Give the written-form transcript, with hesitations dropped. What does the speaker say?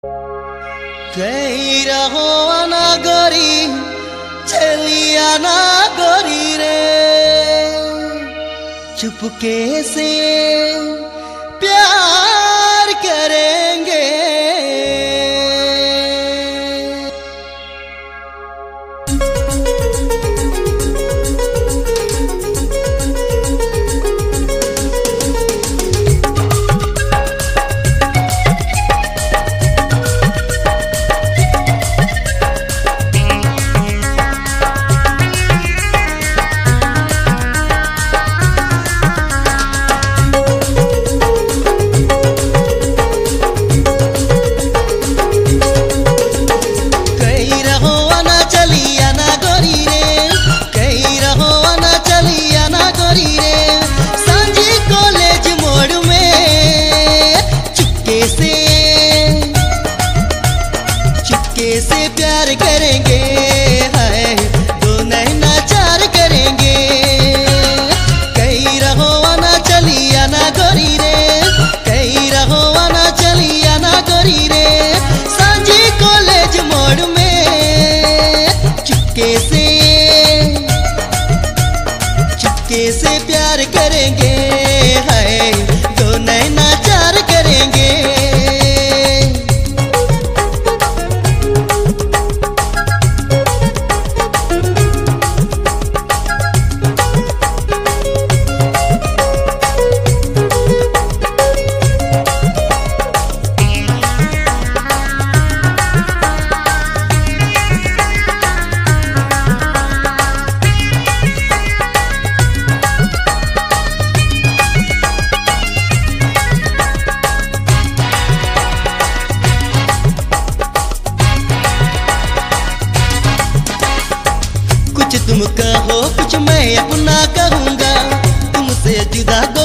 कहीं रहो ना गोरी चलिया ना गोरी रे, चुपके से प्यार करेंगे। से प्यार करेंगे, है दो नैना चार करेंगे। कहीं रहो ना चलिया ना गोरी रे, कहीं रहो ना चलिया ना गोरी रे, सांझी कॉलेज मोड़ में चुपके से प्यार करेंगे, है दो नैना चार करेंगे। कुछ तुम कहो कुछ मैं अपना कहूँगा, तुमसे जुदा